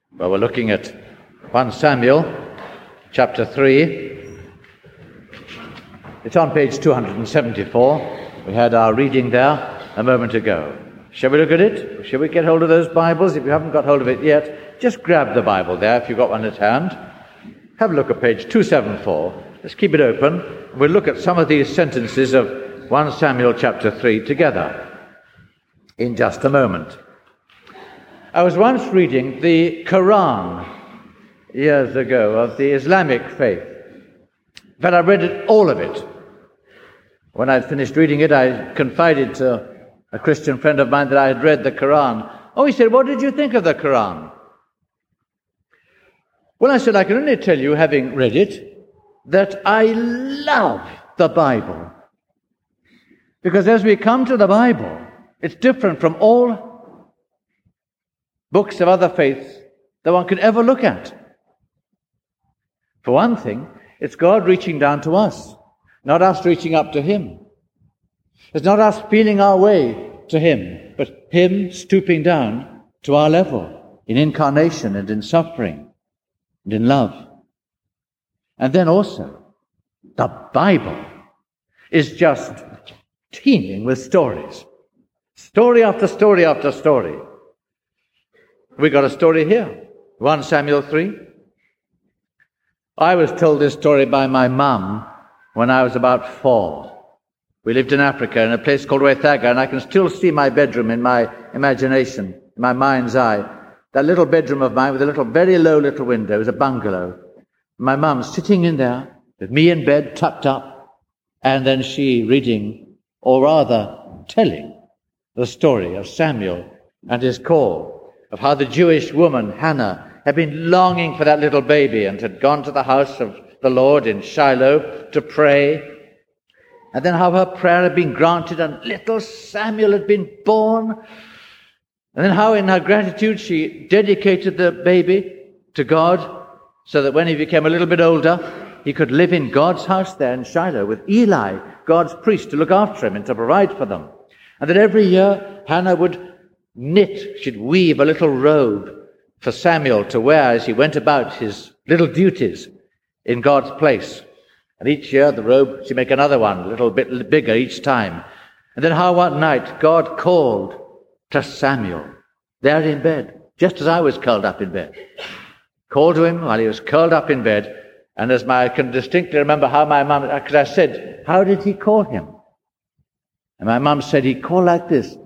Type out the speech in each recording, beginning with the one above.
Well, we're looking at 1 Samuel, chapter 3. It's on page 274. We had our reading there a moment ago. Shall we look at it? Shall we get hold of those Bibles? If you haven't got hold of it yet, just grab the Bible there if you've got one at hand. Have a look at page 274. Let's keep it open. We'll look at some of these sentences of 1 Samuel chapter 3 together in just a moment. I was once reading the Quran years ago of the Islamic faith. In fact, I read all of it. When I'd finished reading it, I confided to a Christian friend of mine that I had read the Quran. Oh, he said, what did you think of the Quran? Well, I said, I can only tell you, having read it, that I love the Bible. Because as we come to the Bible, it's different from all books of other faiths that one could ever look at. For one thing, it's God reaching down to us, not us reaching up to Him. It's not us feeling our way to Him, but Him stooping down to our level in incarnation and in suffering and in love. And then also, the Bible is just teeming with stories. Story after story after story. We got a story here, 1 Samuel 3. I was told this story by my mum when I was about 4. We lived in Africa in a place called Wethaga, and I can still see my bedroom in my imagination, in my mind's eye. That little bedroom of mine with a little, very low little window. It was a bungalow. My mum sitting in there with me in bed, tucked up, and then she reading, or rather telling, the story of Samuel and his call, of how the Jewish woman, Hannah, had been longing for that little baby and had gone to the house of the Lord in Shiloh to pray. And then how her prayer had been granted and little Samuel had been born. And then how in her gratitude she dedicated the baby to God so that when he became a little bit older, he could live in God's house there in Shiloh with Eli, God's priest, to look after him and to provide for them. And that every year Hannah would knit, she'd weave a little robe for Samuel to wear as he went about his little duties in God's place. And each year the robe, she'd make another one, a little bit bigger each time. And then how one night God called to Samuel, there in bed, just as I was curled up in bed. Called to him while he was curled up in bed. And I can distinctly remember how my mum, because I said, how did he call him? And my mum said, he called like this.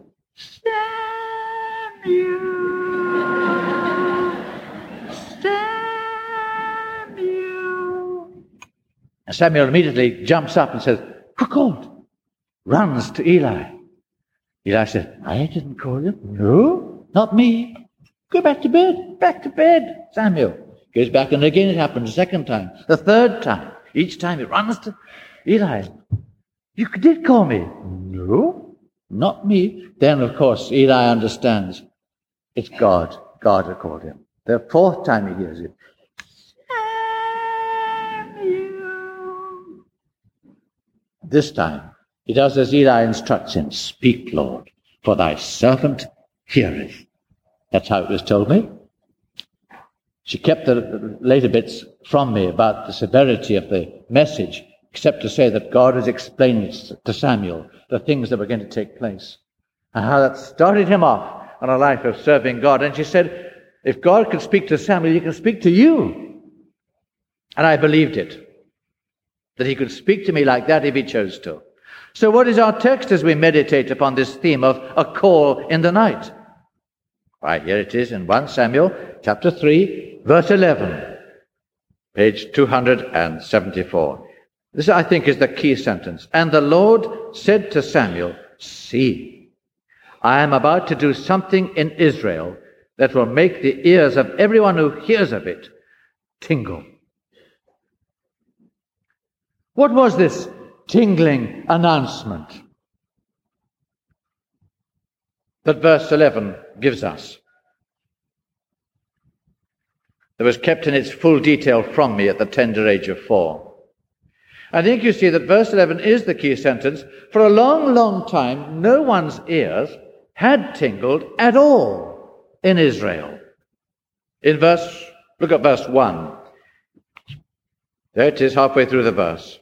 And Samuel immediately jumps up and says, who called? Runs to Eli. Eli said, I didn't call you. No, not me. Go back to bed. Back to bed. Samuel goes back, and again it happens a second time, the third time. Each time he runs to Eli. You did call me. No, not me. Then, of course, Eli understands. It's God. God had called him. The fourth time he hears it. This time, he does as Eli instructs him. Speak, Lord, for thy servant heareth. That's how it was told me. She kept the later bits from me about the severity of the message, except to say that God was explaining to Samuel the things that were going to take place, and how that started him off on a life of serving God. And she said, if God could speak to Samuel, he can speak to you. And I believed it, that he could speak to me like that if he chose to. So what is our text as we meditate upon this theme of a call in the night? Right, here it is in 1 Samuel chapter 3, verse 11, page 274. This, I think, is the key sentence. And the Lord said to Samuel, see, I am about to do something in Israel that will make the ears of everyone who hears of it tingle. What was this tingling announcement that verse 11 gives us? That was kept in its full detail from me at the tender age of 4. I think you see that verse 11 is the key sentence. For a long, long time, no one's ears had tingled at all in Israel. Look at verse 1. There it is, halfway through the verse.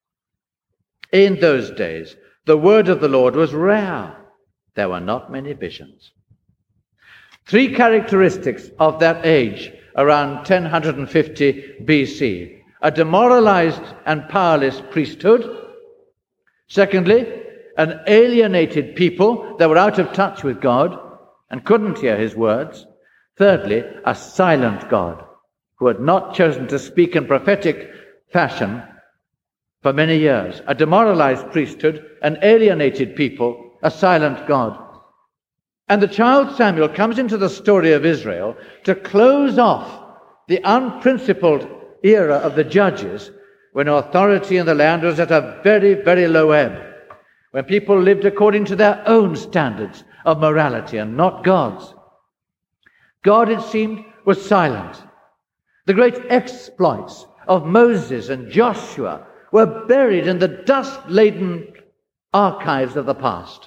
In those days, the word of the Lord was rare. There were not many visions. Three characteristics of that age, around 1050 BC. A demoralized and powerless priesthood. Secondly, an alienated people that were out of touch with God and couldn't hear his words. Thirdly, a silent God who had not chosen to speak in prophetic fashion for many years. A demoralized priesthood, an alienated people, a silent God. And the child Samuel comes into the story of Israel to close off the unprincipled era of the judges, when authority in the land was at a very, very low ebb, when people lived according to their own standards of morality and not God's. God, it seemed, was silent. The great exploits of Moses and Joshua were buried in the dust-laden archives of the past.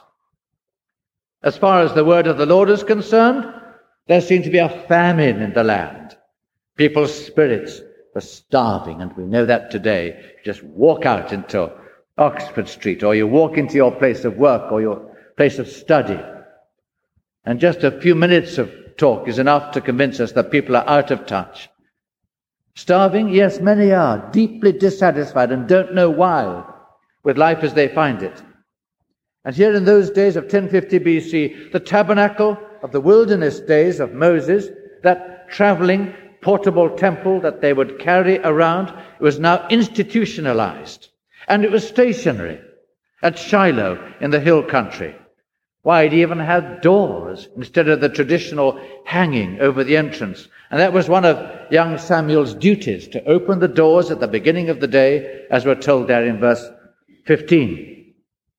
As far as the word of the Lord is concerned, there seemed to be a famine in the land. People's spirits were starving, and we know that today. You just walk out into Oxford Street, or you walk into your place of work or your place of study, and just a few minutes of talk is enough to convince us that people are out of touch. Starving? Yes, many are. Deeply dissatisfied and don't know why with life as they find it. And here in those days of 1050 BC, the tabernacle of the wilderness days of Moses, that traveling portable temple that they would carry around, it was now institutionalized. And it was stationary at Shiloh in the hill country. Why, it even had doors instead of the traditional hanging over the entrance. And that was one of young Samuel's duties, to open the doors at the beginning of the day, as we're told there in verse 15.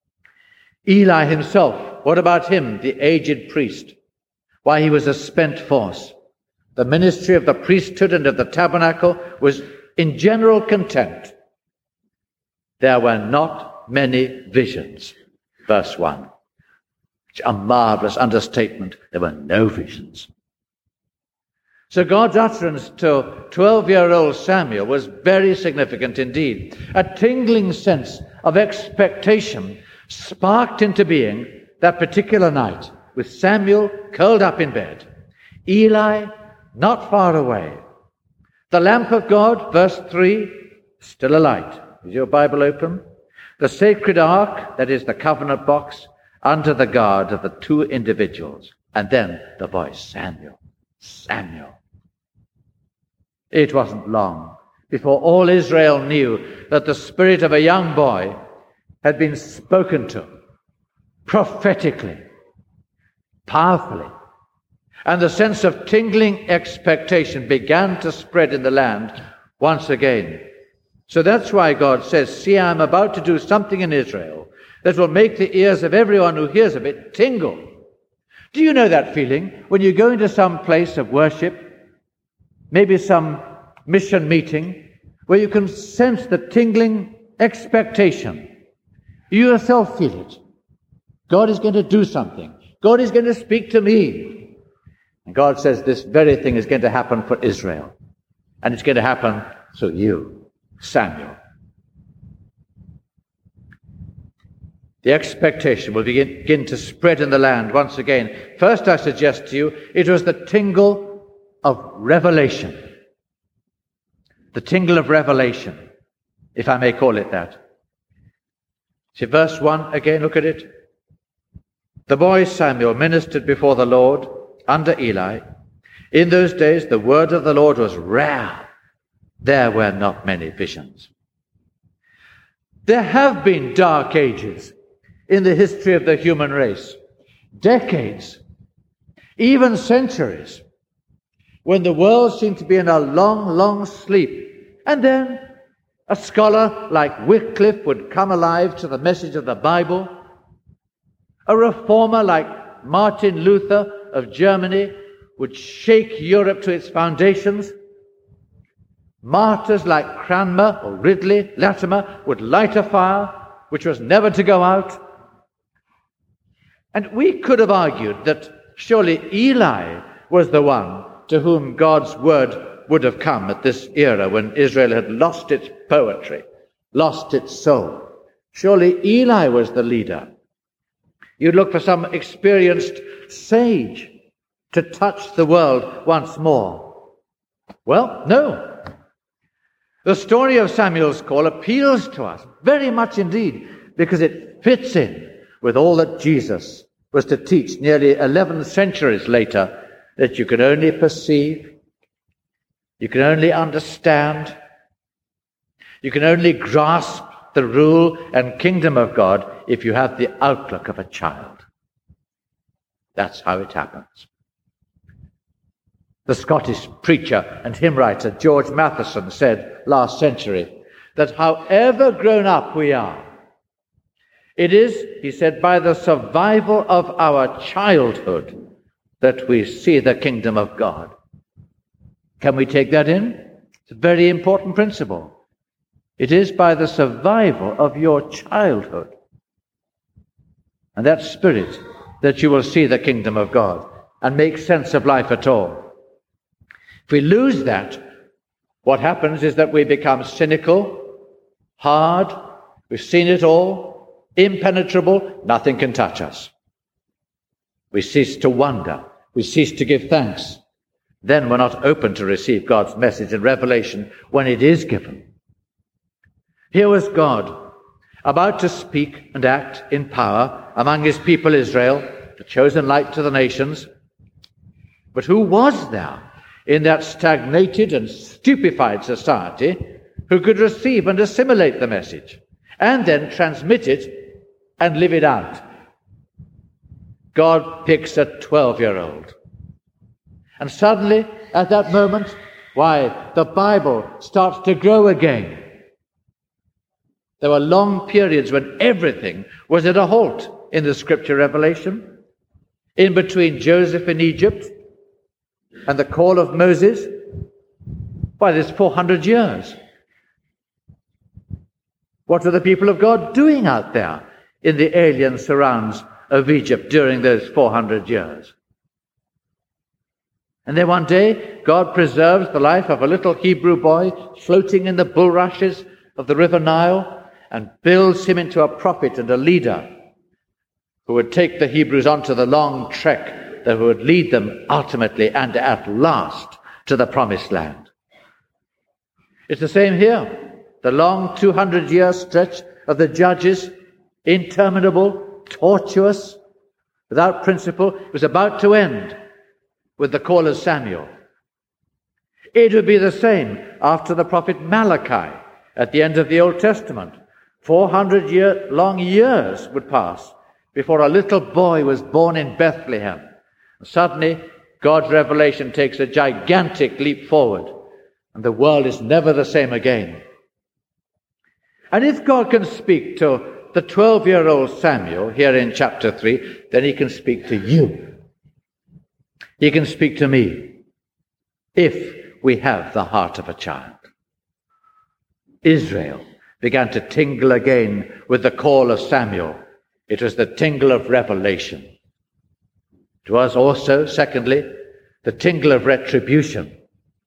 Eli himself, what about him, the aged priest? Why, he was a spent force. The ministry of the priesthood and of the tabernacle was in general contempt. There were not many visions. Verse 1. A marvelous understatement. There were no visions. So God's utterance to 12-year-old Samuel was very significant indeed. A tingling sense of expectation sparked into being that particular night, with Samuel curled up in bed, Eli not far away. The lamp of God, verse 3, still alight. Is your Bible open? The sacred ark, that is the covenant box, under the guard of the two individuals. And then the voice, Samuel, Samuel. It wasn't long before all Israel knew that the spirit of a young boy had been spoken to prophetically, powerfully. And the sense of tingling expectation began to spread in the land once again. So that's why God says, see, I'm about to do something in Israel that will make the ears of everyone who hears of it tingle. Do you know that feeling when you go into some place of worship, maybe some mission meeting, where you can sense the tingling expectation? You yourself feel it. God is going to do something. God is going to speak to me. And God says this very thing is going to happen for Israel. And it's going to happen through you, Samuel. The expectation will begin to spread in the land once again. First, I suggest to you, it was the tingle of revelation. The tingle of revelation, if I may call it that. See verse 1 again, look at it. The boy Samuel ministered before the Lord under Eli. In those days, the word of the Lord was rare. There were not many visions. There have been dark ages in the history of the human race. Decades, even centuries, when the world seemed to be in a long, long sleep. And then a scholar like Wycliffe would come alive to the message of the Bible. A reformer like Martin Luther of Germany would shake Europe to its foundations. Martyrs like Cranmer or Ridley, Latimer would light a fire which was never to go out. And we could have argued that surely Eli was the one to whom God's word would have come at this era when Israel had lost its poetry, lost its soul. Surely Eli was the leader. You'd look for some experienced sage to touch the world once more. Well, no. The story of Samuel's call appeals to us very much indeed, because it fits in with all that Jesus was to teach nearly 11 centuries later, that you can only perceive, you can only understand, you can only grasp the rule and kingdom of God if you have the outlook of a child. That's how it happens. The Scottish preacher and hymn writer George Matheson said last century that however grown up we are, it is, he said, by the survival of our childhood that we see the kingdom of God. Can we take that in? It's a very important principle. It is by the survival of your childhood and that spirit that you will see the kingdom of God and make sense of life at all. If we lose that, what happens is that we become cynical, hard, we've seen it all, impenetrable, nothing can touch us. We cease to wonder, we cease to give thanks. Then we're not open to receive God's message and revelation when it is given. Here was God about to speak and act in power among his people Israel, the chosen light to the nations. But who was there in that stagnated and stupefied society who could receive and assimilate the message and then transmit it and live it out? God picks a 12-year-old. And suddenly, at that moment, the Bible starts to grow again. There were long periods when everything was at a halt in the scripture revelation. In between Joseph in Egypt and the call of Moses, there's 400 years. What were the people of God doing out there in the alien surrounds of Egypt during those 400 years? And then one day, God preserves the life of a little Hebrew boy floating in the bulrushes of the River Nile and builds him into a prophet and a leader who would take the Hebrews onto the long trek that would lead them ultimately and at last to the promised land. It's the same here. The long 200-year stretch of the Judges, interminable, tortuous, without principle, was about to end with the call of Samuel. It would be the same after the prophet Malachi at the end of the Old Testament. 400-long years would pass before a little boy was born in Bethlehem. And suddenly, God's revelation takes a gigantic leap forward, and the world is never the same again. And if God can speak to the 12-year-old Samuel here in chapter 3, then he can speak to you. He can speak to me if we have the heart of a child. Israel began to tingle again with the call of Samuel. It was the tingle of revelation. It was also, secondly, the tingle of retribution.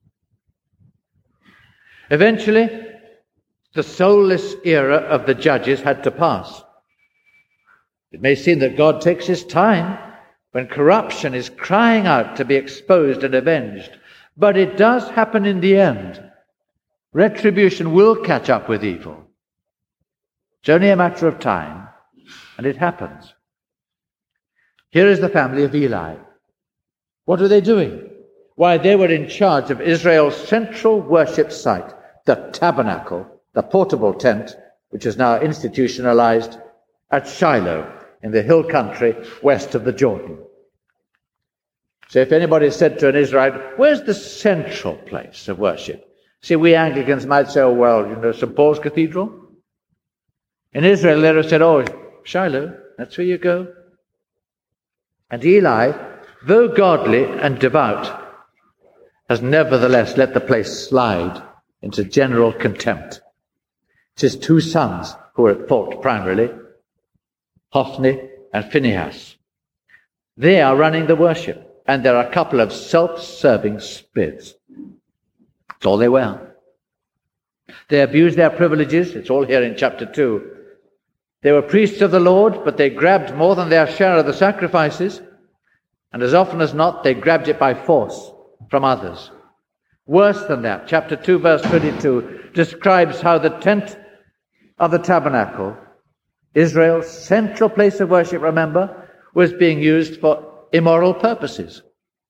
Eventually, the soulless era of the Judges had to pass. It may seem that God takes his time when corruption is crying out to be exposed and avenged, but it does happen in the end. Retribution will catch up with evil. It's only a matter of time, and it happens. Here is the family of Eli. What were they doing? Why, they were in charge of Israel's central worship site, the tabernacle, the portable tent, which is now institutionalized at Shiloh in the hill country west of the Jordan. So if anybody said to an Israelite, where's the central place of worship? See, we Anglicans might say, St. Paul's Cathedral. In Israel, they would have said, Shiloh, that's where you go. And Eli, though godly and devout, has nevertheless let the place slide into general contempt. It's his two sons who are at fault primarily, Hophni and Phinehas. They are running the worship. and they're a couple of self-serving spids. That's all they were. They abused their privileges. It's all here in chapter 2. They were priests of the Lord, but they grabbed more than their share of the sacrifices, and as often as not, they grabbed it by force from others. Worse than that, chapter 2, verse 22, describes how the tent of the tabernacle, Israel's central place of worship, remember, was being used for immoral purposes.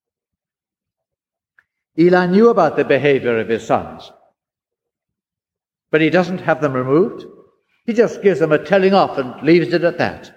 Eli knew about the behavior of his sons, but he doesn't have them removed. He just gives them a telling off and leaves it at that.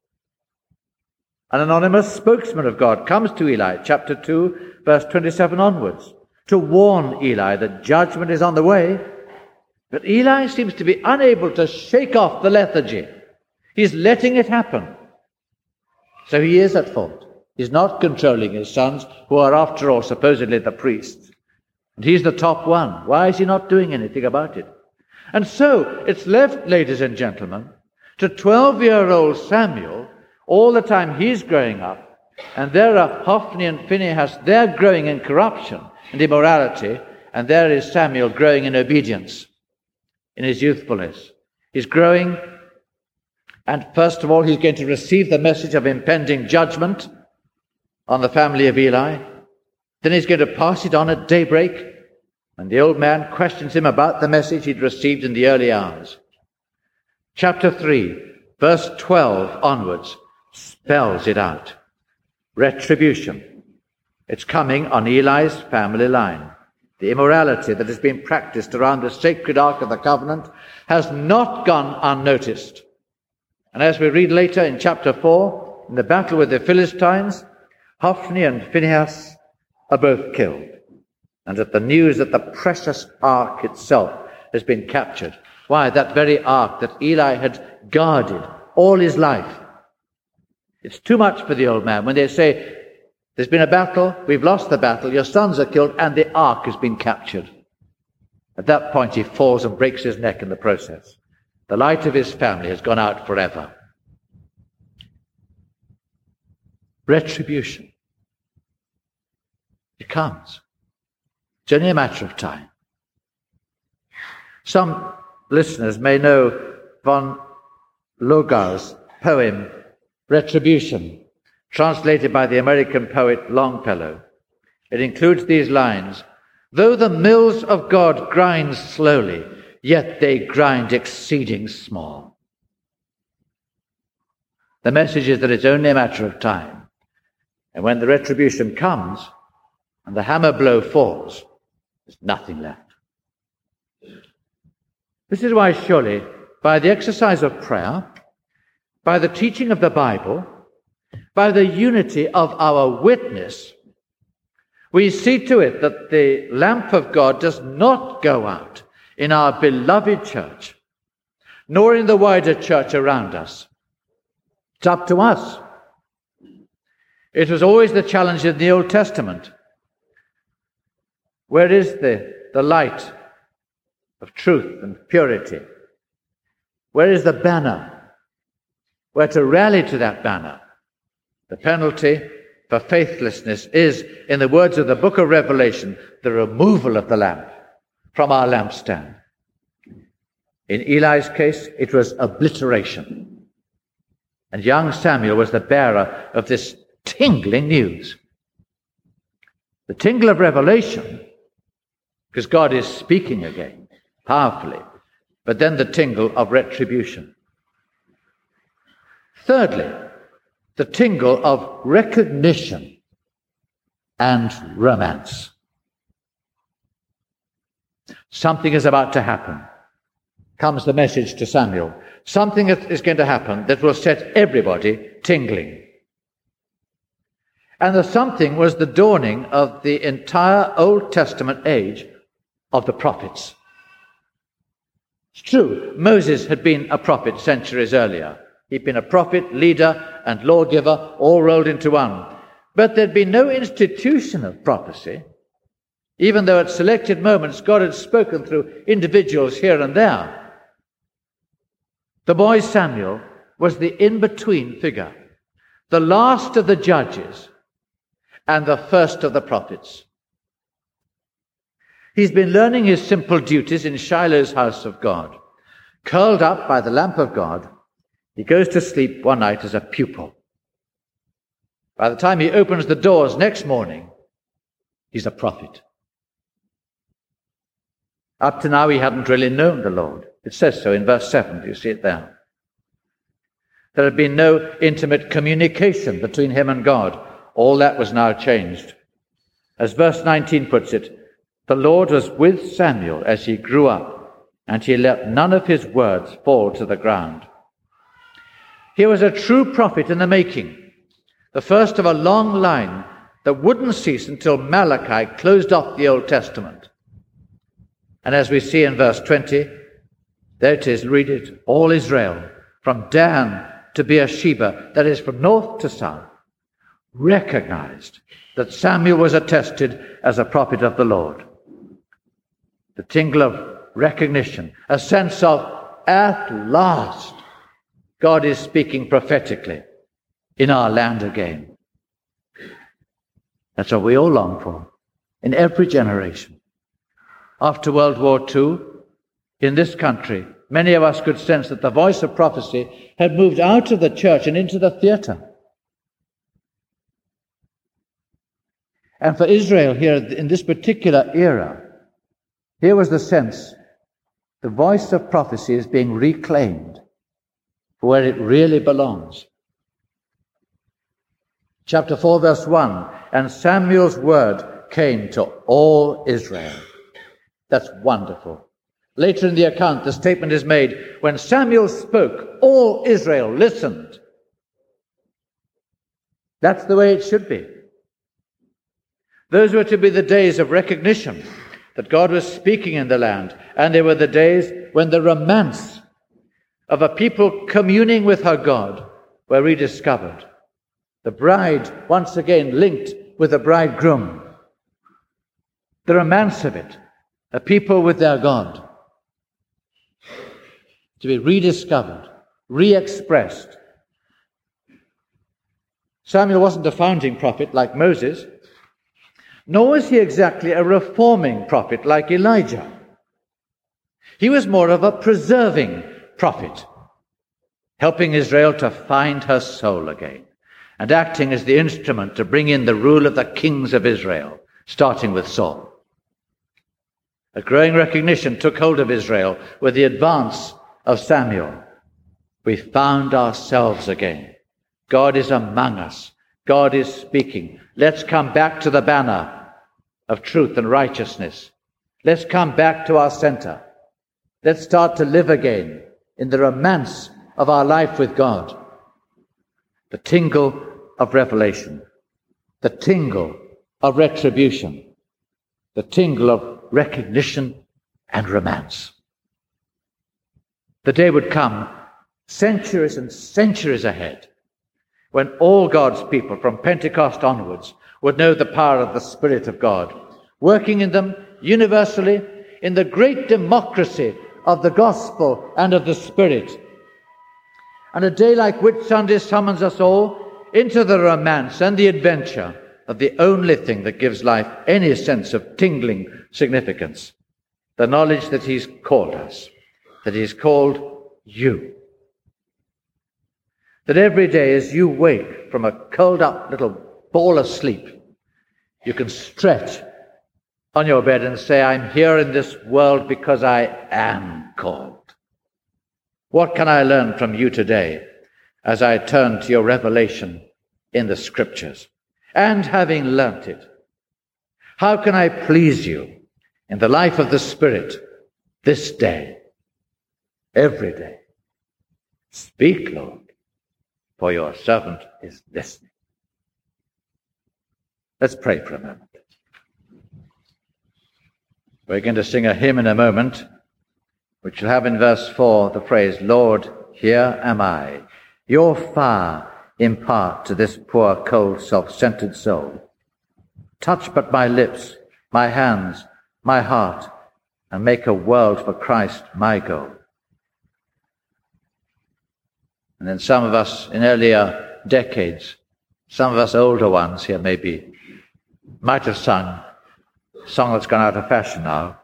An anonymous spokesman of God comes to Eli, chapter 2, verse 27 onwards, to warn Eli that judgment is on the way. But Eli seems to be unable to shake off the lethargy. He's letting it happen. So he is at fault. He's not controlling his sons, who are, after all, supposedly the priests. And he's the top one. Why is he not doing anything about it? And so it's left, ladies and gentlemen, to 12-year-old Samuel, all the time he's growing up, and there are Hophni and Phinehas, they're growing in corruption and immorality, and there is Samuel growing in obedience, in his youthfulness. He's growing, and first of all, he's going to receive the message of impending judgment on the family of Eli. Then he's going to pass it on at daybreak, and the old man questions him about the message he'd received in the early hours. Chapter 3, verse 12 onwards, spells it out. Retribution. It's coming on Eli's family line. The immorality that has been practiced around the sacred Ark of the Covenant has not gone unnoticed. And as we read later in chapter 4, in the battle with the Philistines, Hophni and Phinehas are both killed. And at the news that the precious ark itself has been captured. Why? That very ark that Eli had guarded all his life. It's too much for the old man when they say, there's been a battle, we've lost the battle, your sons are killed, and the ark has been captured. At that point, he falls and breaks his neck in the process. The light of his family has gone out forever. Retribution. It comes. It's only a matter of time. Some listeners may know von Logau's poem, Retribution, translated by the American poet Longfellow. It includes these lines: though the mills of God grind slowly, yet they grind exceeding small. The message is that it's only a matter of time. And when the retribution comes and the hammer blow falls, there's nothing left. This is why surely, by the exercise of prayer, by the teaching of the Bible, by the unity of our witness, we see to it that the lamp of God does not go out in our beloved church, nor in the wider church around us. It's up to us. It was always the challenge in the Old Testament. Where is the light of truth and purity? Where is the banner? Where to rally to that banner? The penalty for faithlessness is, in the words of the book of Revelation, the removal of the lamp from our lampstand. In Eli's case, it was obliteration. And young Samuel was the bearer of this tingling news. The tingle of revelation, because God is speaking again, powerfully, but then the tingle of retribution. Thirdly, the tingle of recognition and romance. Something is about to happen. Comes the message to Samuel. Something is going to happen that will set everybody tingling. And the something was the dawning of the entire Old Testament age of the prophets. It's true, Moses had been a prophet centuries earlier. He'd been a prophet, leader, and lawgiver, all rolled into one. But there'd been no institution of prophecy, even though at selected moments God had spoken through individuals here and there. The boy Samuel was the in-between figure, the last of the judges, and the first of the prophets. He's been learning his simple duties in Shiloh's house of God. Curled up by the lamp of God, he goes to sleep one night as a pupil. By the time he opens the doors next morning, he's a prophet. Up to now, he hadn't really known the Lord. It says so in verse 7. You see it there. There had been no intimate communication between him and God. All that was now changed. As verse 19 puts it, the Lord was with Samuel as he grew up, and he let none of his words fall to the ground. He was a true prophet in the making, the first of a long line that wouldn't cease until Malachi closed off the Old Testament. And as we see in verse 20, there it is, read it, all Israel, from Dan to Beersheba, that is from north to south, recognized that Samuel was attested as a prophet of the Lord. The tingle of recognition, a sense of, at last, God is speaking prophetically in our land again. That's what we all long for, in every generation. After World War II, in this country, many of us could sense that the voice of prophecy had moved out of the church and into the theater. And for Israel here, in this particular era, here was the sense the voice of prophecy is being reclaimed for where it really belongs. Chapter 4, verse 1, and Samuel's word came to all Israel. That's wonderful. Later in the account, the statement is made, when Samuel spoke, all Israel listened. That's the way it should be. Those were to be the days of recognition that God was speaking in the land, and they were the days when the romance of a people communing with her God were rediscovered. The bride, once again, linked with the bridegroom. The romance of it, a people with their God, to be rediscovered, re-expressed. Samuel wasn't a founding prophet like Moses, nor was he exactly a reforming prophet like Elijah. He was more of a preserving prophet, helping Israel to find her soul again, and acting as the instrument to bring in the rule of the kings of Israel, starting with Saul. A growing recognition took hold of Israel with the advance of Samuel. We found ourselves again. God is among us. God is speaking. Let's come back to the banner of truth and righteousness. Let's come back to our center. Let's start to live again in the romance of our life with God. The tingle of revelation. The tingle of retribution. The tingle of recognition and romance. The day would come, centuries and centuries ahead, when all God's people from Pentecost onwards would know the power of the Spirit of God, working in them universally in the great democracy of the gospel and of the Spirit. And a day like Whit Sunday summons us all into the romance and the adventure of the only thing that gives life any sense of tingling significance, the knowledge that he's called us, that he's called you. That every day as you wake from a curled up little ball of sleep, you can stretch on your bed and say, I'm here in this world because I am called. What can I learn from you today as I turn to your revelation in the Scriptures? And having learnt it, how can I please you in the life of the Spirit this day, every day? Speak, Lord, for your servant is listening. Let's pray for a moment. We're going to sing a hymn in a moment, which will have in verse 4 the phrase, Lord, here am I. Your fire impart to this poor, cold, self-centered soul. Touch but my lips, my hands, my heart, and make a world for Christ my goal. And then some of us in earlier decades, some of us older ones here maybe, might have sung a song that's gone out of fashion now.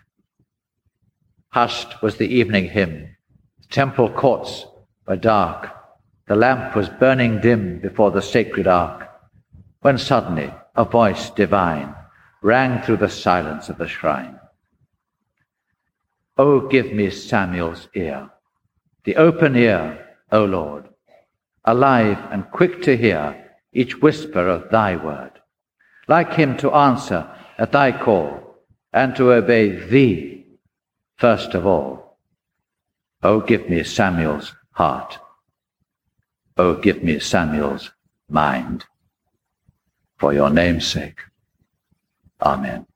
Hushed was the evening hymn. The temple courts were dark. The lamp was burning dim before the sacred ark, when suddenly a voice divine rang through the silence of the shrine. Oh, give me Samuel's ear, the open ear, O Lord, alive and quick to hear each whisper of thy word, like him to answer at thy call and to obey thee first of all. Oh, give me Samuel's heart. Oh, give me Samuel's mind. For your name's sake. Amen.